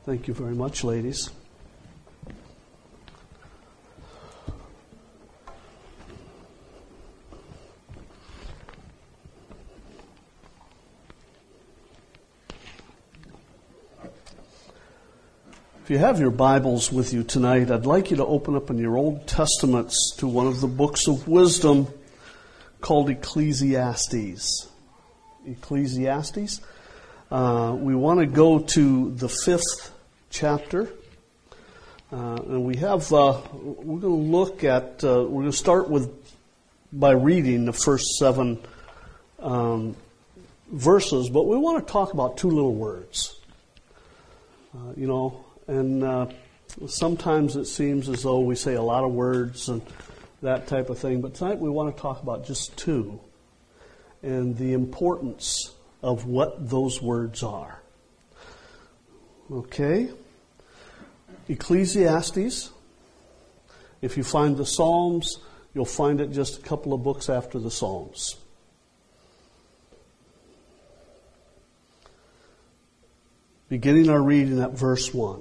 Thank you very much, ladies. If you have your Bibles with you tonight, I'd like you to open up in your Old Testaments to one of the books of wisdom called Ecclesiastes. Ecclesiastes. We want to go to the 5th chapter. And we have, we're going to look at, we're going to start by reading the first 7 verses, but we want to talk about 2 little words. And sometimes it seems as though we say a lot of words and that type of thing. But tonight we want to talk about just 2 and the importance of what those words are. Okay? Ecclesiastes. If you find the Psalms, you'll find it just a couple of books after the Psalms. Beginning our reading at verse 1.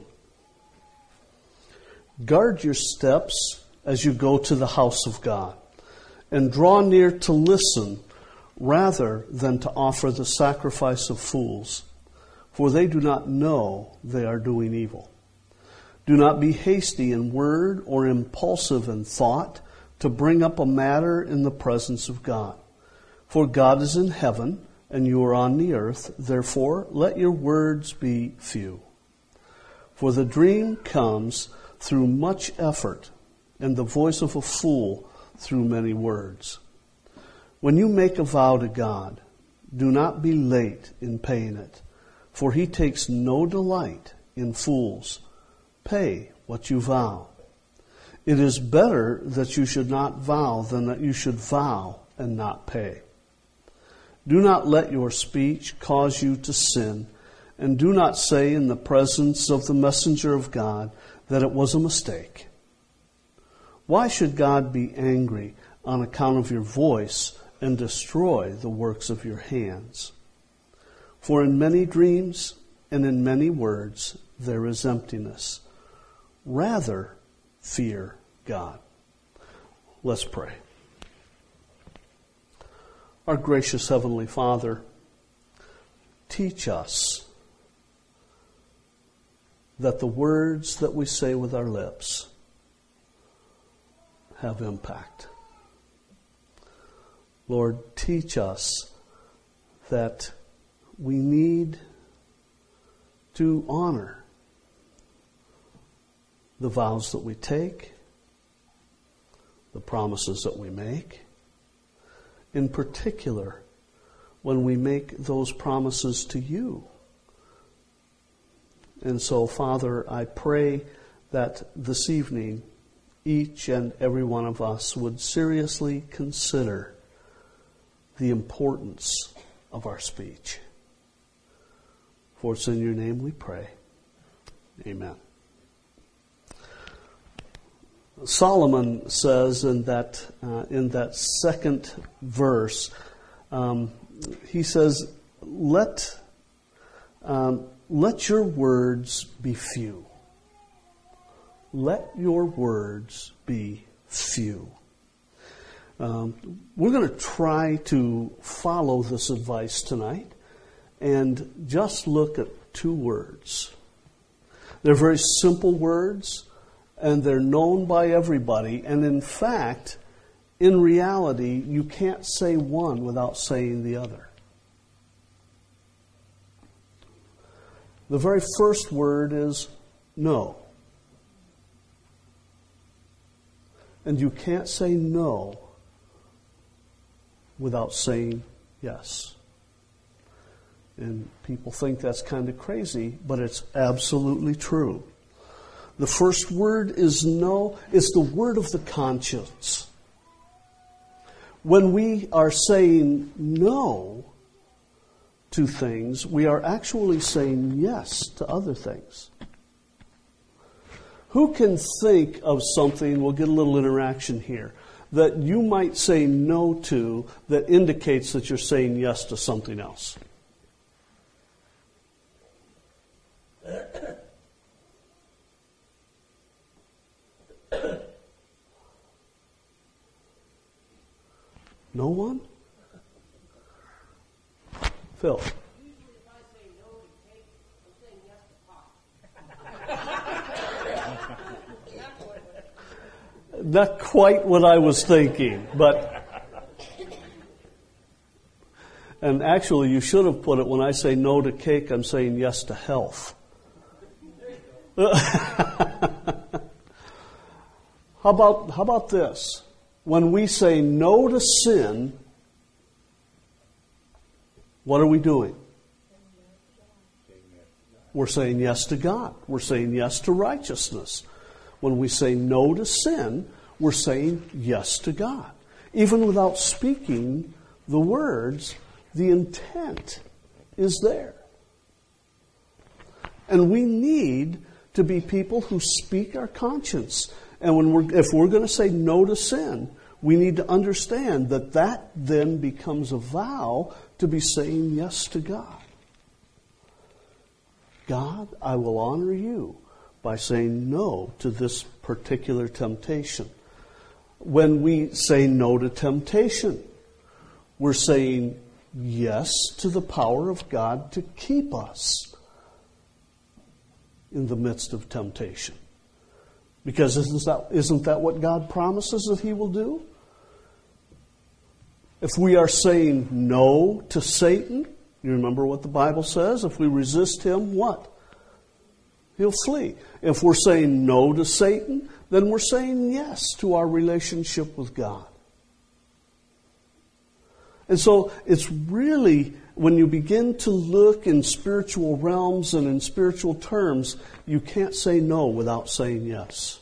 Guard your steps as you go to the house of God, and draw near to listen rather than to offer the sacrifice of fools, for they do not know they are doing evil. Do not be hasty in word or impulsive in thought to bring up a matter in the presence of God. For God is in heaven, and you are on the earth, therefore let your words be few. For the dream comes through much effort, and the voice of a fool through many words. When you make a vow to God, do not be late in paying it, for he takes no delight in fools. Pay what you vow. It is better that you should not vow than that you should vow and not pay. Do not let your speech cause you to sin, and do not say in the presence of the messenger of God that it was a mistake. Why should God be angry on account of your voice and destroy the works of your hands? For in many dreams and in many words there is emptiness. Rather, fear God. Let's pray. Our gracious Heavenly Father, teach us that the words that we say with our lips have impact. Lord, teach us that we need to honor the vows that we take, the promises that we make, in particular when we make those promises to you. And so, Father, I pray that this evening each and every one of us would seriously consider the importance of our speech. For it's in your name we pray. Amen. Solomon says in that 2nd verse, he says, let your words be few. Let your words be few. We're going to try to follow this advice tonight and just look at 2 words. They're very simple words, and they're known by everybody. And in fact, in reality, you can't say one without saying the other. The very first word is no. And you can't say no without saying yes. And people think that's kind of crazy, but it's absolutely true. The first word is no. It's the word of the conscience. When we are saying no to things, we are actually saying yes to other things. Who can think of something, we'll get a little interaction here, that you might say no to that indicates that you're saying yes to something else? No one? Phil. Not quite what I was thinking, but... And actually, you should have put it, when I say no to cake, I'm saying yes to health. How about this? When we say no to sin, what are we doing? We're saying yes to God. We're saying yes to righteousness. When we say no to sin, we're saying yes to God. Even without speaking the words, the intent is there. And we need to be people who speak our conscience. And if we're going to say no to sin, we need to understand that then becomes a vow to be saying yes to God. God, I will honor you by saying no to this particular temptation. When we say no to temptation, we're saying yes to the power of God to keep us in the midst of temptation. Because isn't that what God promises that He will do? If we are saying no to Satan, you remember what the Bible says? If we resist him, what? He'll flee. If we're saying no to Satan, then we're saying yes to our relationship with God. And so it's really, when you begin to look in spiritual realms and in spiritual terms, you can't say no without saying yes.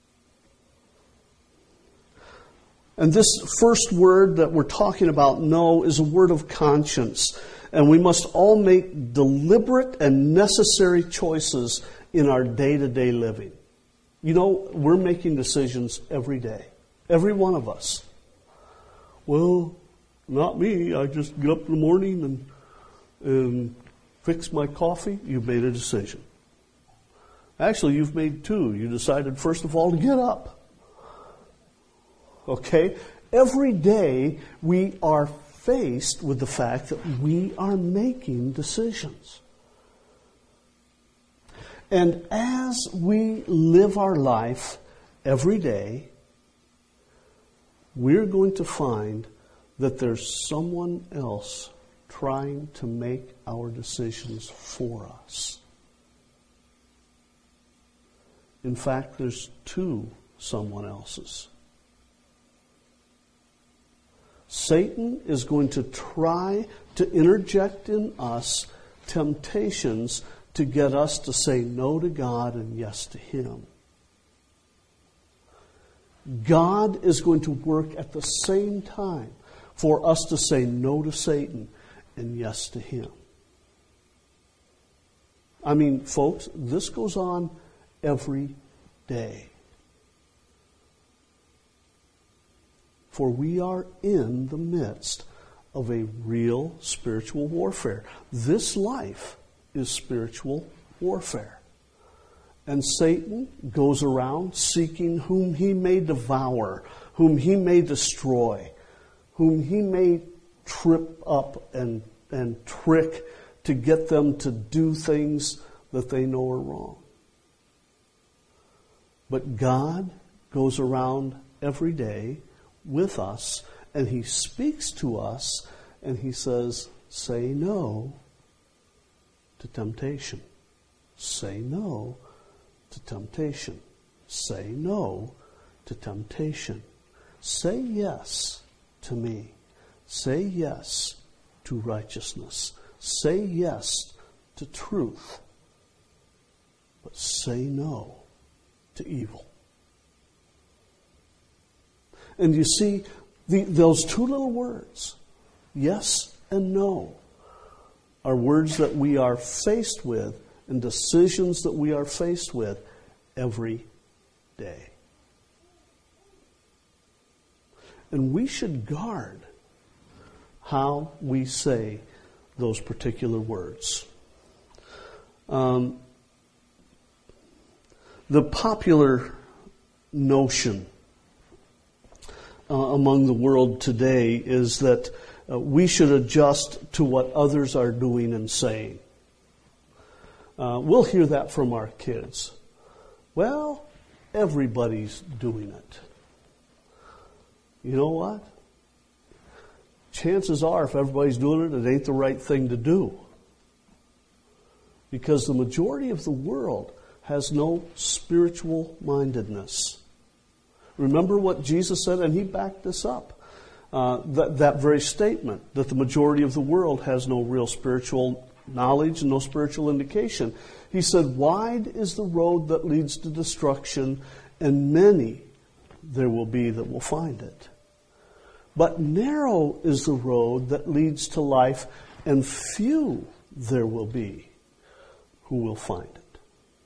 And this first word that we're talking about, no, is a word of conscience. And we must all make deliberate and necessary choices in our day-to-day living. You know, we're making decisions every day. Every one of us. Well, not me. I just get up in the morning and fix my coffee. You've made a decision. Actually, you've made two. You decided, first of all, to get up. Okay? Every day we are faced with the fact that we are making decisions. And as we live our life every day, we're going to find that there's someone else trying to make our decisions for us. In fact, there's two someone else's. Satan is going to try to interject in us temptations to get us to say no to God and yes to Him. God is going to work at the same time for us to say no to Satan and yes to Him. I mean, folks, this goes on every day. For we are in the midst of a real spiritual warfare. This life is spiritual warfare. And Satan goes around seeking whom he may devour, whom he may destroy, whom he may trip up and trick to get them to do things that they know are wrong. But God goes around every day with us, and He speaks to us, and He says, say no to temptation. Say no to temptation. Say no to temptation. Say yes to me. Say yes to righteousness. Say yes to truth. But say no to evil. And you see, those two little words, yes and no, are words that we are faced with and decisions that we are faced with every day. And we should guard how we say those particular words. The popular notion among the world today is that we should adjust to what others are doing and saying. We'll hear that from our kids. Well, everybody's doing it. You know what? Chances are, if everybody's doing it, it ain't the right thing to do. Because the majority of the world has no spiritual mindedness. Remember what Jesus said, and he backed this up. That very statement, that the majority of the world has no real spiritual knowledge and no spiritual indication. He said, wide is the road that leads to destruction, and many there will be that will find it. But narrow is the road that leads to life, and few there will be who will find it.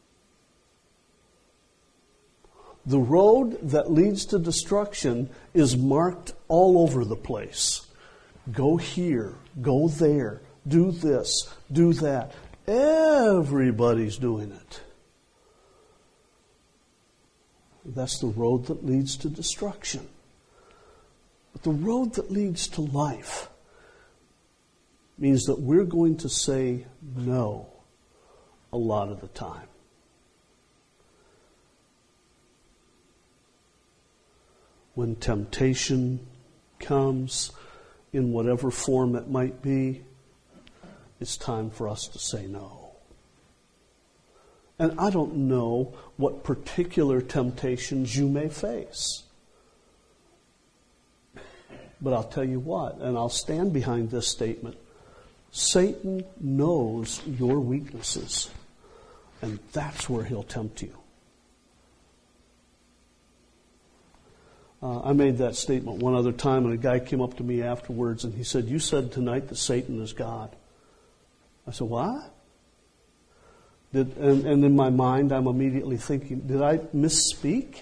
The road that leads to destruction is marked all over the place. Go here, go there, do this, do that. Everybody's doing it. That's the road that leads to destruction. But the road that leads to life means that we're going to say no a lot of the time. When temptation comes, in whatever form it might be, it's time for us to say no. And I don't know what particular temptations you may face. But I'll tell you what, and I'll stand behind this statement. Satan knows your weaknesses, and that's where he'll tempt you. I made that statement one other time, and a guy came up to me afterwards, and he said, "You said tonight that Satan is God." I said, "What?" And in my mind, I'm immediately thinking, did I misspeak?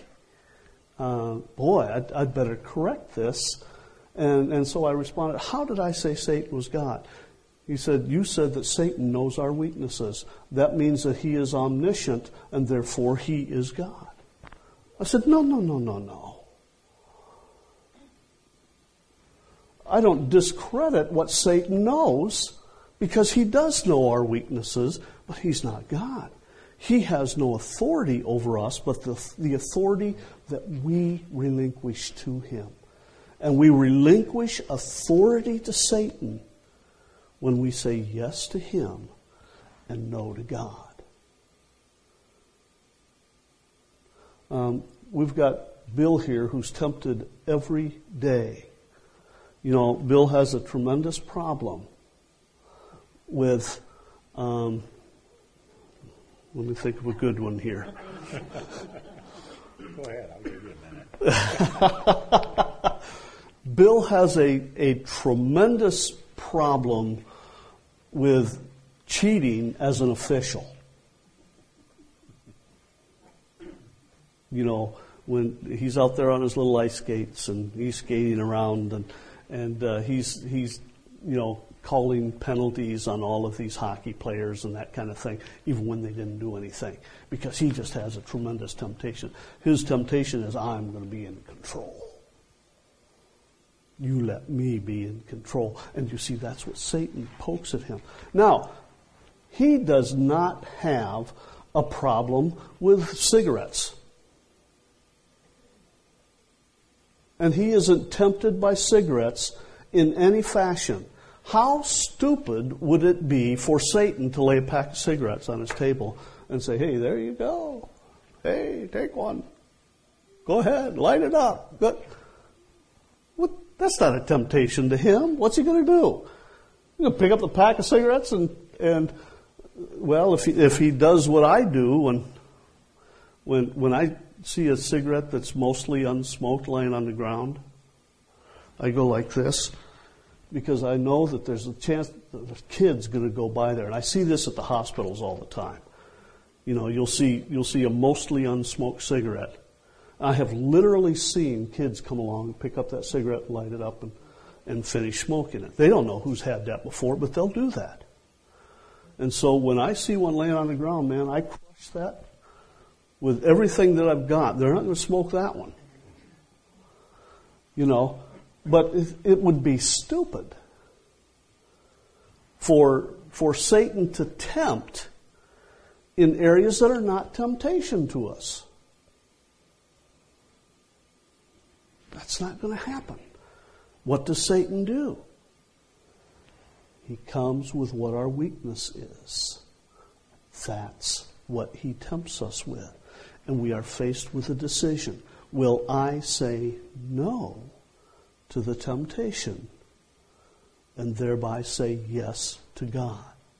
I'd better correct this. And so I responded, "How did I say Satan was God?" He said, "You said that Satan knows our weaknesses. That means that he is omniscient, and therefore he is God." I said, No. I don't discredit what Satan knows, because he does know our weaknesses, but he's not God. He has no authority over us, but the authority that we relinquish to him. And we relinquish authority to Satan when we say yes to him and no to God. We've got Bill here who's tempted every day. You know, Bill has a tremendous problem with, let me think of a good one here. Go ahead, I'll give you a minute. Bill has a tremendous problem with cheating as an official. You know, when he's out there on his little ice skates and he's skating around and he's calling penalties on all of these hockey players and that kind of thing, even when they didn't do anything, because he just has a tremendous temptation. His temptation is, I'm going to be in control. You let me be in control. And you see, that's what Satan pokes at him. Now, he does not have a problem with cigarettes. And he isn't tempted by cigarettes in any fashion. How stupid would it be for Satan to lay a pack of cigarettes on his table and say, "Hey, there you go. Hey, take one. Go ahead, light it up." That's not a temptation to him. What's he going to do? He's going to pick up the pack of cigarettes and if he does what I do, when I see a cigarette that's mostly unsmoked laying on the ground, I go like this, because I know that there's a chance that the kid's going to go by there. And I see this at the hospitals all the time. You know, you'll see a mostly unsmoked cigarette. I have literally seen kids come along and pick up that cigarette, light it up, and finish smoking it. They don't know who's had that before, but they'll do that. And so when I see one laying on the ground, man, I crush that with everything that I've got. They're not going to smoke that one. But it would be stupid for Satan to tempt in areas that are not temptation to us. That's not going to happen. What does Satan do? He comes with what our weakness is. That's what he tempts us with. And we are faced with a decision. Will I say no to the temptation and thereby say yes to God?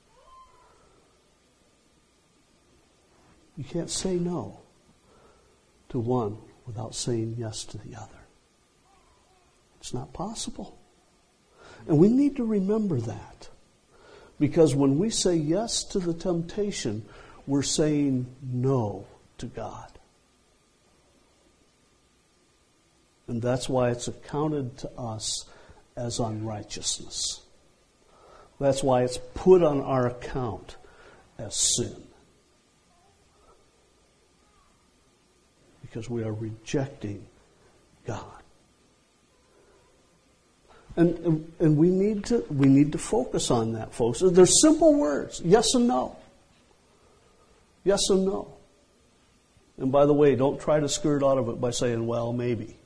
You can't say no to one without saying yes to the other. It's not possible. And we need to remember that. Because when we say yes to the temptation, we're saying no to God. And that's why it's accounted to us as unrighteousness. That's why it's put on our account as sin. Because we are rejecting God. And we need to focus on that, folks. They're simple words, yes and no. Yes and no. And by the way, don't try to skirt out of it by saying, well, maybe.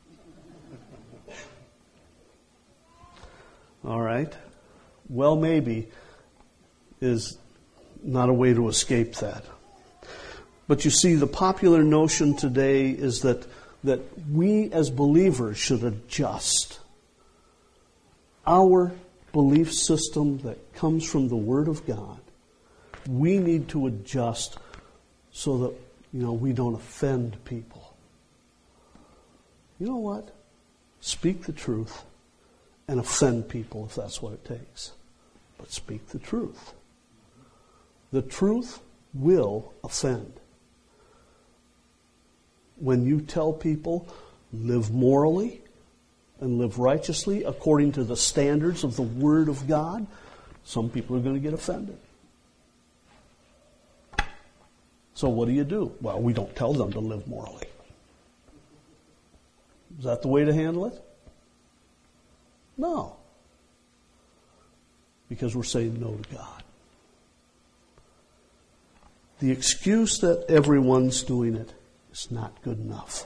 All right? Well, maybe is not a way to escape that. But you see, the popular notion today is that we as believers should adjust our belief system that comes from the Word of God. We need to adjust so that, we don't offend people. You know what? Speak the truth and offend people if that's what it takes. But speak the truth. The truth will offend. When you tell people, live morally and live righteously according to the standards of the Word of God, some people are going to get offended. So what do? Well, we don't tell them to live morally. Is that the way to handle it? No. Because we're saying no to God. The excuse that everyone's doing it is not good enough.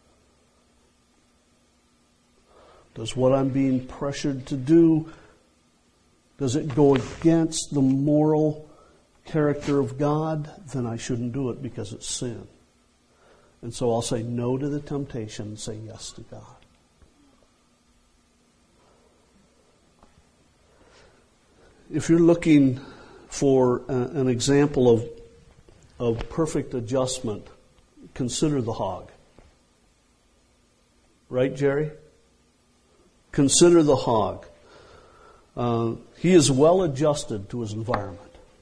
Does what I'm being pressured to do, does it go against the moral character of God? Then I shouldn't do it because it's sin. And so I'll say no to the temptation and say yes to God. If you're looking for an example of perfect adjustment, consider the hog. Right, Jerry? Consider the hog. He is well adjusted to his environment.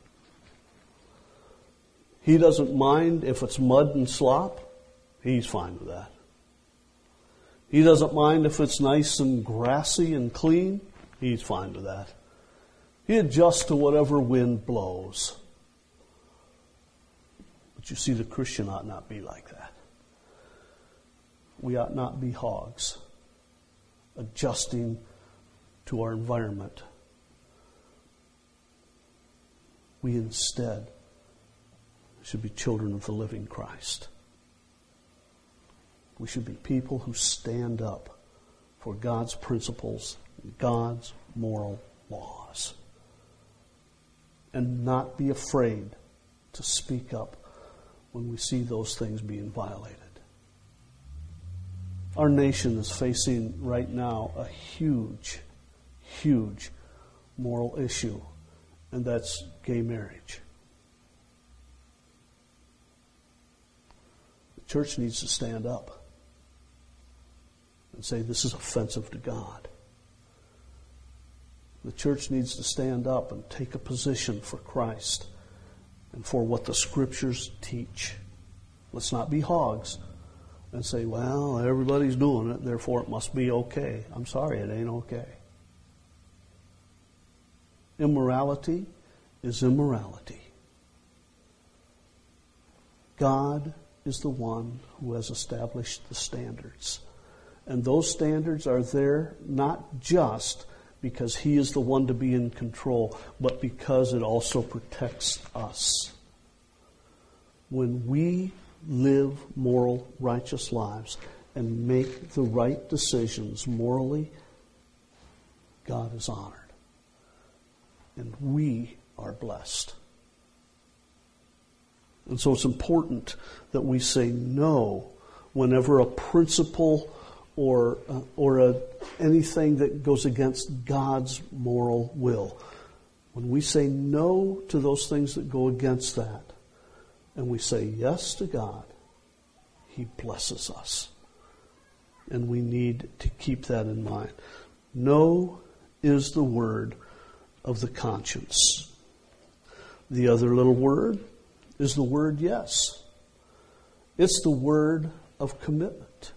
He doesn't mind if it's mud and slop. He's fine with that. He doesn't mind if it's nice and grassy and clean. He's fine with that. He adjusts to whatever wind blows. But you see, the Christian ought not be like that. We ought not be hogs, adjusting to our environment. We instead should be children of the living Christ. We should be people who stand up for God's principles and God's moral laws. And not be afraid to speak up when we see those things being violated. Our nation is facing right now a huge, huge moral issue, and that's gay marriage. The church needs to stand up and say this is offensive to God. The church needs to stand up and take a position for Christ and for what the Scriptures teach. Let's not be hogs and say, well, everybody's doing it, therefore it must be okay. I'm sorry, it ain't okay. Immorality is immorality. God is the one who has established the standards. And those standards are there not just because He is the one to be in control, but because it also protects us. When we live moral, righteous lives and make the right decisions morally, God is honored. And we are blessed. And so it's important that we say no whenever a principle or anything that goes against God's moral will. When we say no to those things that go against that, and we say yes to God, He blesses us. And we need to keep that in mind. No is the word of the conscience. The other little word is the word yes. It's the word of commitment.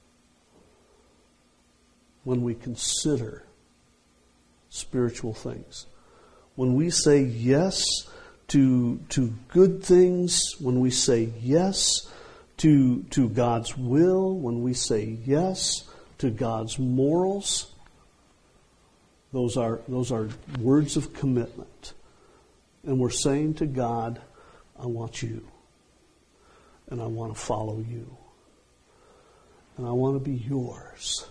When we consider spiritual things, when we say yes to good things, when we say yes to God's will, when we say yes to God's morals, those are words of commitment. And we're saying to God, I want you. And I want to follow you. And I want to be yours.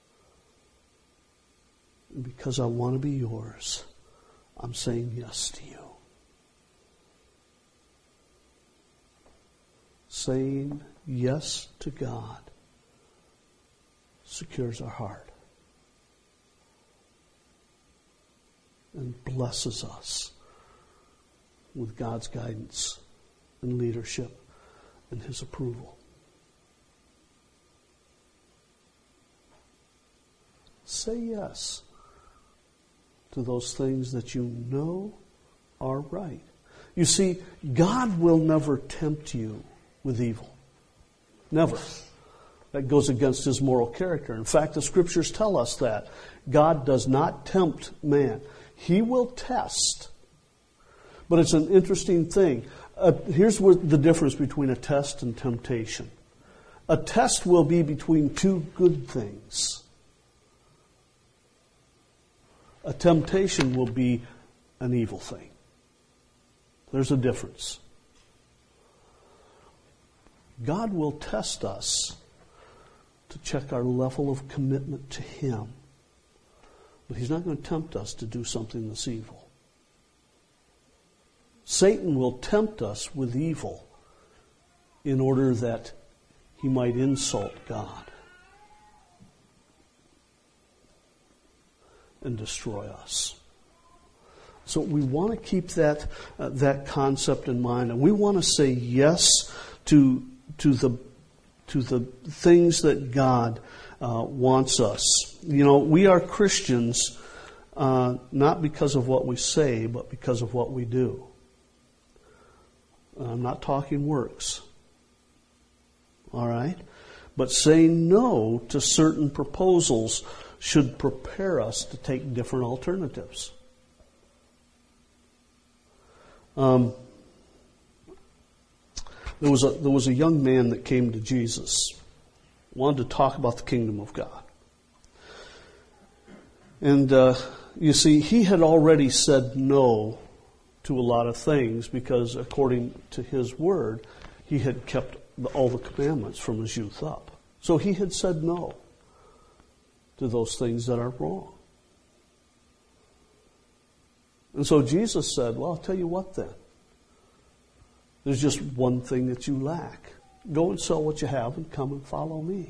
And because I want to be yours, I'm saying yes to you. Saying yes to God secures our heart and blesses us with God's guidance and leadership and His approval. Say yes to those things that you know are right. You see, God will never tempt you with evil. Never. That goes against His moral character. In fact, the Scriptures tell us that. God does not tempt man. He will test. But it's an interesting thing. Here's what the difference between a test and temptation. A test will be between two good things. A temptation will be an evil thing. There's a difference. God will test us to check our level of commitment to Him. But He's not going to tempt us to do something that's evil. Satan will tempt us with evil in order that he might insult God and destroy us. So we want to keep that concept in mind, and we want to say yes to the things that God wants us. You know, we are Christians not because of what we say, but because of what we do. I'm not talking works. All right? But saying no to certain proposals should prepare us to take different alternatives. There was a young man that came to Jesus, wanted to talk about the kingdom of God. And you see, he had already said no to a lot of things because according to his word, he had kept all the commandments from his youth up. So he had said no to those things that are wrong. And so Jesus said, well, I'll tell you what then. There's just one thing that you lack. Go and sell what you have and come and follow me.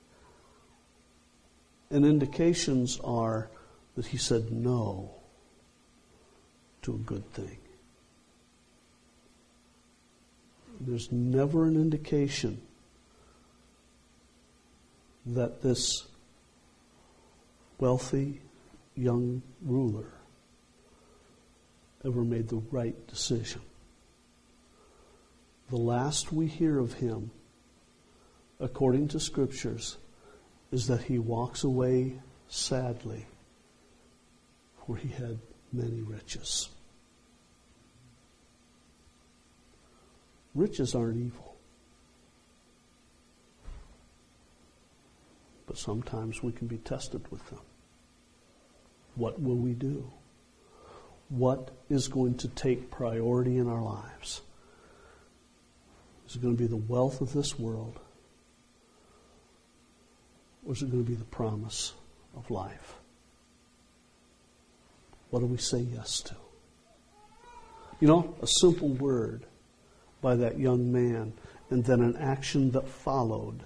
And indications are that he said no to a good thing. There's never an indication that this wealthy young ruler ever made the right decision. The last we hear of him, according to Scriptures, is that he walks away sadly, for he had many riches. Riches aren't evil. But but sometimes we can be tested with them. What will we do? What is going to take priority in our lives? Is it going to be the wealth of this world? Or is it going to be the promise of life? What do we say yes to? You know, a simple word by that young man and then an action that followed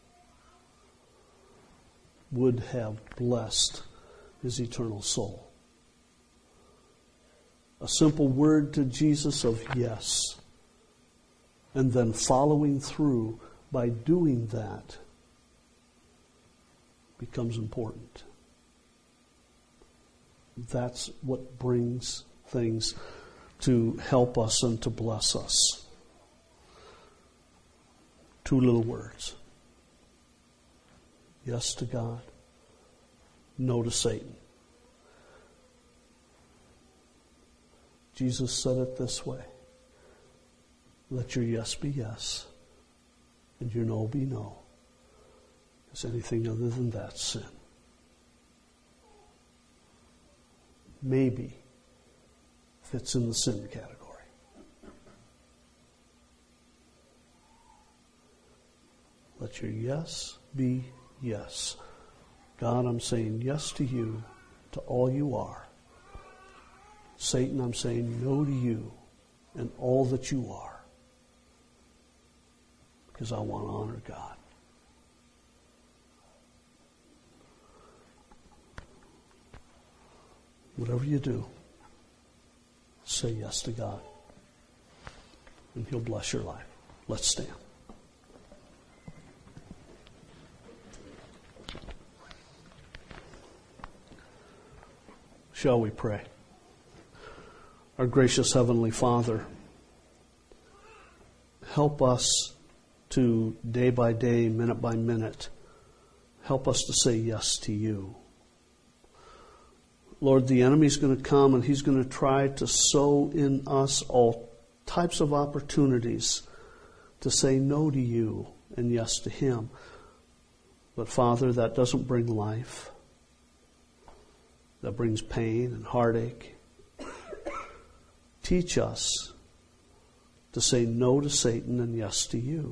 would have blessed his eternal soul. A simple word to Jesus of yes, and then following through by doing that becomes important. That's what brings things to help us and to bless us. 2 little words. Yes to God, no to Satan. Jesus said it this way. Let your yes be yes, and your no be no. Because anything other than that's sin. Maybe fits in the sin category. Let your yes be yes. God, I'm saying yes to you, to all you are. Satan, I'm saying no to you and all that you are. Because I want to honor God. Whatever you do, say yes to God. And He'll bless your life. Let's stand. Shall we pray? Our gracious Heavenly Father, help us to, day by day, minute by minute, help us to say yes to you. Lord, the enemy's going to come and he's going to try to sow in us all types of opportunities to say no to you and yes to him. But Father, that doesn't bring life. That brings pain and heartache. Teach us to say no to Satan and yes to you.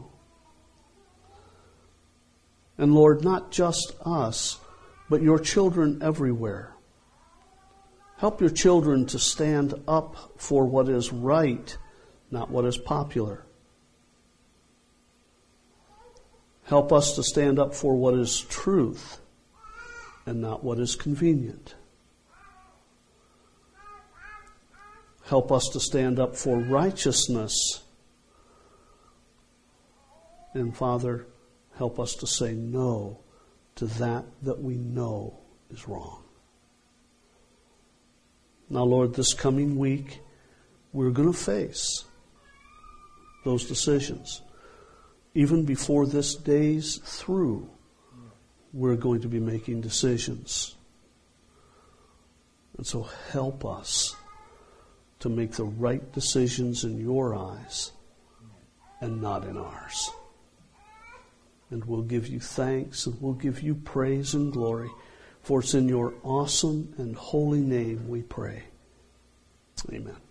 And Lord, not just us, but your children everywhere. Help your children to stand up for what is right, not what is popular. Help us to stand up for what is truth and not what is convenient. Help us to stand up for righteousness. And Father, help us to say no to that we know is wrong. Now, Lord, this coming week, we're going to face those decisions. Even before this day's through, we're going to be making decisions. And so help us to make the right decisions in your eyes and not in ours. And we'll give you thanks and we'll give you praise and glory, for it's in your awesome and holy name we pray. Amen.